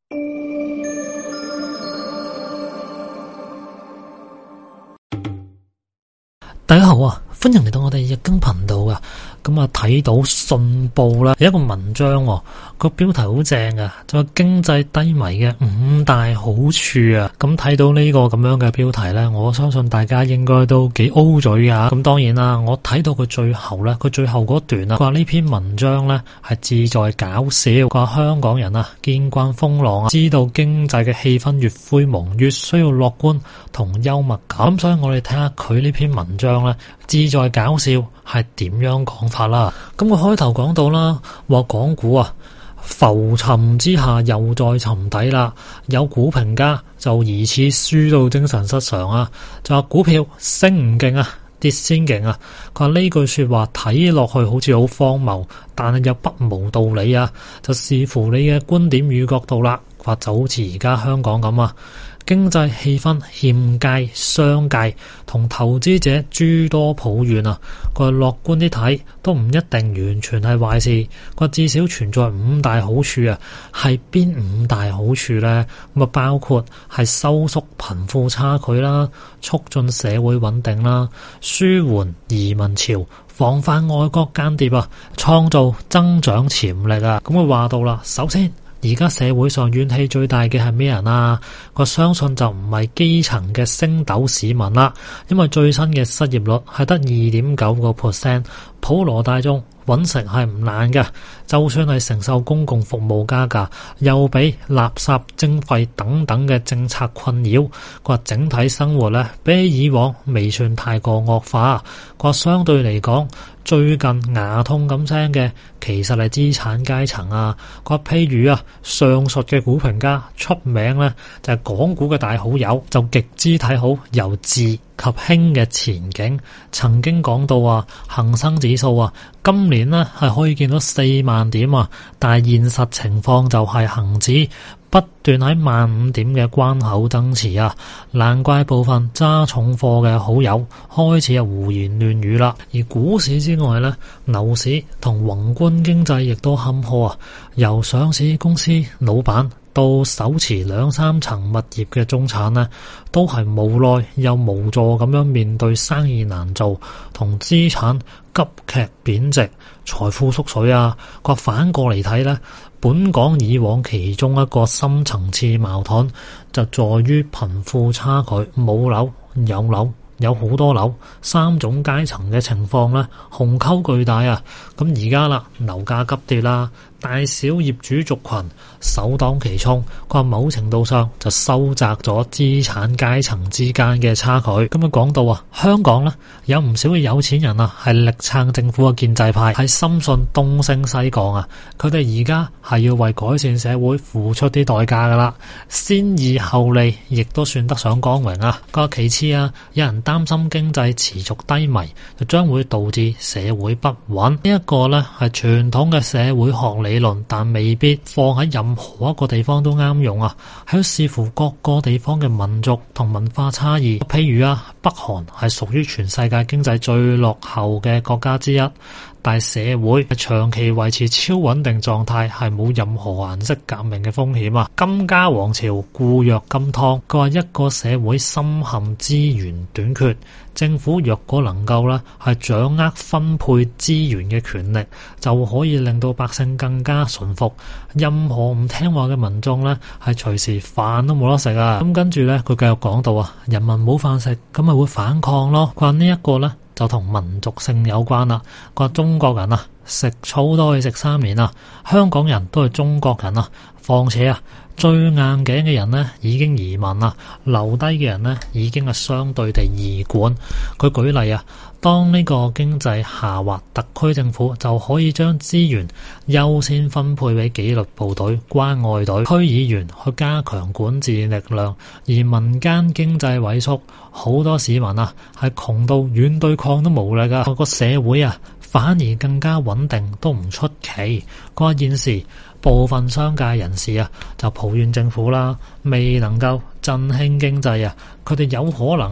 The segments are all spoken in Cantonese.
大家好啊，歡迎嚟到我哋日更頻道啊。咁啊，睇到信報啦，有一個文章，個標題好正啊，就話經濟低迷嘅5大好處啊。咁睇到呢個咁樣嘅標題呢，我相信大家應該都幾 O 嘴啊。咁當然啦，我睇到佢最後嗰段啊，佢話呢篇文章呢係志在搞笑，佢話香港人啊見慣風浪啊，知道經濟嘅氣氛越灰蒙，越需要樂觀同幽默感。咁所以我哋睇下佢呢篇文章呢，志在搞笑係點樣講法啦。咁佢開頭講到啦，話港股啊浮沉之下又再沉底啦，有股評家就疑似輸到精神失常啊，就話股票升唔勁啊，跌先勁啊。佢話呢句說話睇落去好似好荒謬，但係又不無道理啊，就視乎你嘅觀點與角度啦。佢話就好似而家香港咁啊，經濟氣氛欠佳，商界同投資者諸多抱怨啊。佢話樂觀啲睇都唔一定完全係壞事。佢話至少存在5大好處啊。係邊5大好處呢？咁啊包括係收縮貧富差距啦，促進社會穩定啦，舒緩移民潮，防範外國間諜啊，創造增長潛力啊。咁佢話到啦，首先而家社會上怨氣最大嘅係咩人啊？我相信就唔係基層嘅升斗市民啦，因為最新嘅失業率係得 2.9%， 普羅大眾揾食係唔難嘅，就算係承受公共服務加價，又俾垃圾徵費等等嘅政策困擾，佢話整體生活咧比起以往未算太過惡化。佢話相對嚟講，最近牙痛咁聲嘅其實係資產階層啊。佢話譬如啊，上述嘅股評家出名咧就係港股嘅大好友，就極之睇好由治及興嘅前景。曾經講到啊，恒生指數啊今年呢係可以見到4萬點啊，但係現實情況就係恒指不斷喺15,000點嘅關口增持啊，難怪部分揸重貨嘅好友開始胡言亂語啦。而股市之外呢，樓市同宏觀經濟亦都坎坷啊。由上市公司老闆到手持2-3層物業嘅中產呢，都係無奈又無助咁樣面對生意難做同資產急劇貶值、財富縮水啊。佢反過嚟睇呢，本港以往其中一個深層次矛盾就在於貧富差距，冇樓有樓，有好多樓，3種階層嘅情況呢，鴻溝巨大啊。咁而家啦，樓價急跌啦，大小業主族群首當其衝，佢話某程度上就收窄咗資產階層之間嘅差距。咁啊講到啊，香港呢有唔少嘅有錢人啊，係力撐政府嘅建制派，係深信東升西降啊。佢哋而家係要為改善社會付出啲代價噶啦，先易後利，亦都算得上光榮啊。個其次啊，有人擔心經濟持續低迷，就將會導致社會不穩。呢一個呢係傳統嘅社會學理論，但未必放喺任何一個地方都啱用啊。喺視乎各個地方嘅民族同文化差異。譬如啊，北韓係屬於全世界經濟最落後嘅國家之一，但社會長期維持超穩定狀態，係冇任何顏色革命嘅風險啊。金家王朝固若金湯，佢話一個社會深陷資源短缺，政府若果能夠呢係掌握分配資源嘅權力，就可以令到百姓更加順服。任何唔聽話嘅民眾呢係隨時飯都冇得食啊。咁跟住呢，佢繼續講到啊，人民冇飯食，咁咪會反抗咯。佢話呢一個呢就同民族性有關啦。佢話中國人啊，食草都可以食3年啊，香港人都係中國人啊。況且啊，最硬頸嘅人呢已經移民啦，留低嘅人呢已經係相對地易管。佢舉例啊，當呢個經濟下滑，特區政府就可以將資源優先分配俾紀律部隊、關愛隊、區議員去加強管治力量，而民間經濟萎縮，好多市民啊係窮到軟對抗都無力啊，個社會啊反而更加穩定都唔出奇。佢話現時部分商界人士啊就抱怨政府啦，未能夠振興經濟啊，佢哋有可能呢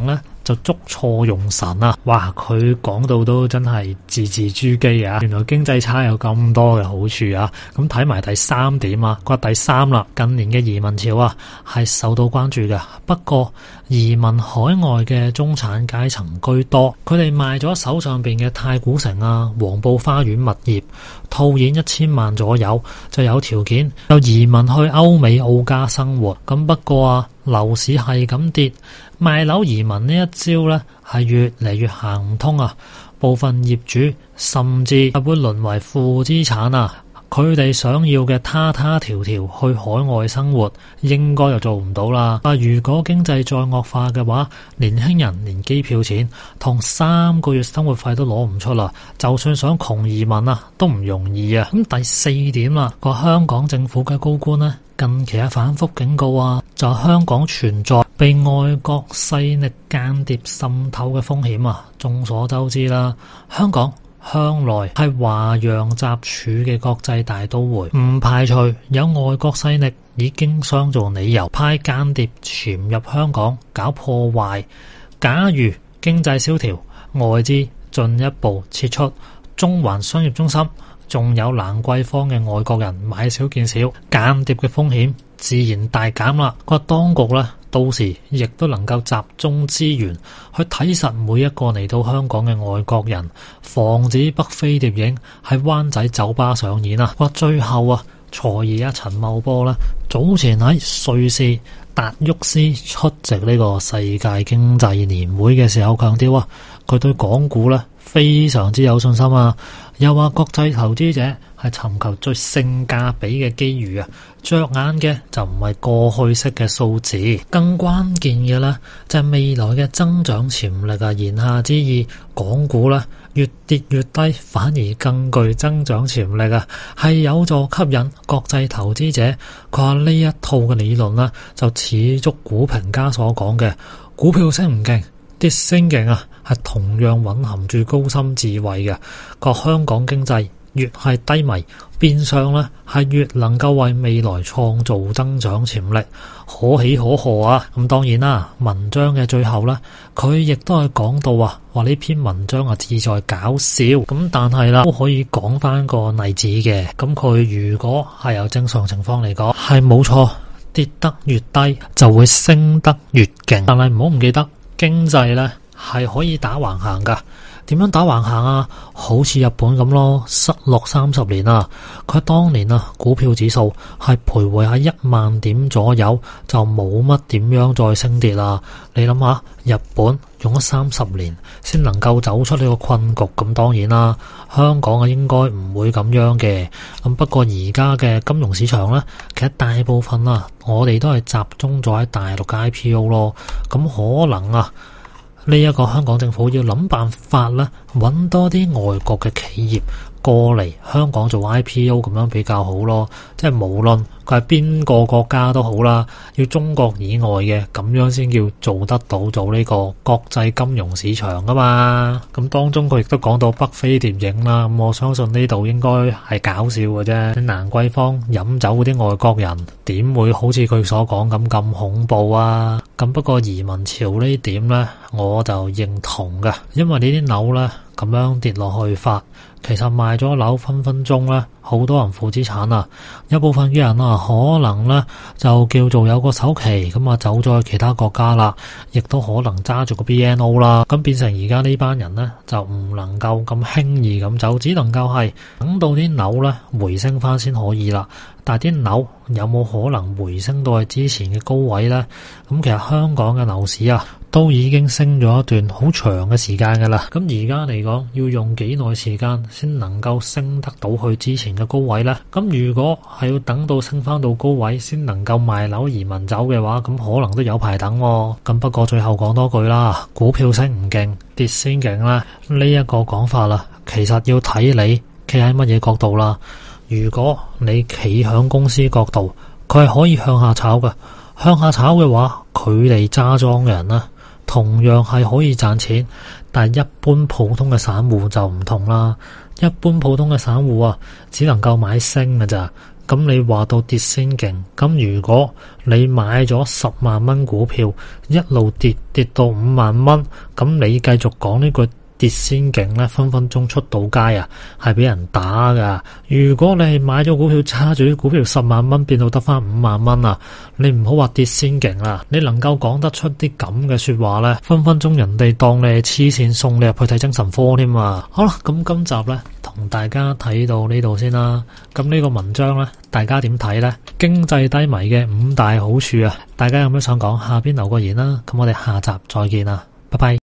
就捉錯用神啊！哇，佢講到都真係字字珠璣啊！原來經濟差有咁多嘅好處啊！咁睇埋第3點啊，佢話第3啦，近年嘅移民潮啊係受到關注嘅。不過移民海外嘅中產階層居多，佢哋賣咗手上邊嘅太古城啊、黃埔花園物業，套現1000萬左右，就有條件就移民去歐美澳加生活。咁不過啊，樓市係咁跌，賣樓移民呢一招呢係越嚟越行唔通啊！部分業主甚至係會淪為負資產啊！佢哋想要嘅他條條去海外生活，應該就做唔到啦。如果經濟再惡化嘅話，年輕人連機票錢同3個月生活費都攞唔出啦。就算想窮移民啊，都唔容易啊。咁第4點啦，個香港政府嘅高官呢，近期反覆警告啊，就香港存在被外國勢力間諜滲透嘅風險啊。眾所周知啦，香港向來係華洋雜處嘅國際大都會，唔排除有外國勢力以經商做理由派間諜潛入香港搞破壞。假如經濟蕭條，外資進一步撤出中環商業中心，仲有蘭桂坊嘅外國人買少見少，間諜嘅風險自然大減啦。個當局呢，到時亦都能夠集中資源去睇實每一個嚟到香港嘅外國人，防止北非諜影喺灣仔酒吧上演啊！最後啊，財爺陳茂波呢，早前喺瑞士達沃斯出席呢個世界經濟年會嘅時候強調啊，佢對港股呢非常之有信心啊！又話國際投資者係尋求最性價比嘅機遇啊，着眼嘅就唔係過去式嘅數字，更關鍵嘅呢就係未來嘅增長潛力啊！言下之意，港股呢越跌越低，反而更具增長潛力啊，係有助吸引國際投資者。佢話呢一套嘅理論呢，就似足股評家所講嘅，股票升唔勁，跌升勁啊，係同樣蘊含住高深智慧嘅。個香港經濟越係低迷，變相呢係越能夠為未來創造增長潛力，可喜可賀啊！咁當然啦，文章嘅最後呢，佢亦都係講到啊，話呢篇文章啊志在搞笑，咁但係啦都可以講翻個例子嘅。咁佢如果係有正常情況嚟講，係冇錯，跌得越低就會升得越勁，但係唔好唔記得經濟呢係可以打橫行噶。點樣打橫行啊？好似日本咁咯，失落30年啊！佢當年啊，股票指數係徘徊喺10000點左右，就冇乜點樣再升跌啦。你諗下，日本用咗30年先能夠走出呢個困局，咁當然啦，香港啊應該唔會咁樣嘅。咁不過而家嘅金融市場呢，其實大部分啊，我哋都係集中咗喺大陸嘅 IPO 咯。咁可能啊，呢一個香港政府要諗辦法啦，揾多啲外國嘅企業過嚟香港做 IPO， 咁樣比較好咯。即係無論佢係邊個國家都好啦，要中國以外嘅，咁樣先叫做得到做呢個國際金融市場啊嘛。咁當中佢亦都講到北非諜影啦，咁我相信呢度應該係搞笑嘅啫。蘭桂坊飲酒嗰啲外國人點會好似佢所講咁恐怖啊？咁不過移民潮呢點呢，我就認同㗎，因為呢啲樓呢咁樣跌落去法，其實賣咗樓分分鐘呢，好多人負資產啊！有部分嘅人啊，可能呢就叫做有個首期咁啊，走咗去其他國家啦，亦都可能揸住個 BNO 啦，咁變成而家呢班人呢，就唔能夠咁輕易咁走，只能夠係等到啲樓呢回升翻先可以啦。但係啲樓有冇可能回升到係之前嘅高位呢？咁其實香港嘅樓市啊，都已經升咗一段好長嘅時間噶啦。咁而家嚟講，要用幾耐時間先能夠升得到去之前嘅高位呢？咁如果係要等到升翻到高位先能夠賣樓移民走嘅話，咁可能都有排等喎。咁不過最後講多句啦，股票升唔勁，跌先勁啦。呢一個講法啦，其實要睇你企喺乜嘢角度啦。如果你企響公司角度，佢係可以向下炒嘅。向下炒嘅話，佢哋揸莊嘅人啦，同樣係可以賺錢。但係一般普通嘅散戶就唔同啦。一般普通嘅散戶啊，只能夠買升嘅咋， 咁你話到跌先勁，咁如果你買咗10萬蚊股票，一路跌到5萬蚊，咁你繼續講呢句跌先勁呢，分分鐘出到街啊，係俾人打噶。如果你係買咗股票，揸住啲股票10萬蚊變到得翻5萬蚊啊，你唔好話跌先勁啦，你能夠講得出啲咁嘅說話呢，分分鐘人哋當你係黐線，送你入去睇精神科添啊。好啦，咁今集呢，同大家睇到呢度先啦。咁呢個文章呢，大家點睇呢？經濟低迷嘅5大好處啊，大家有咩想講？下邊留個言啦。咁我哋下集再見啦，拜拜。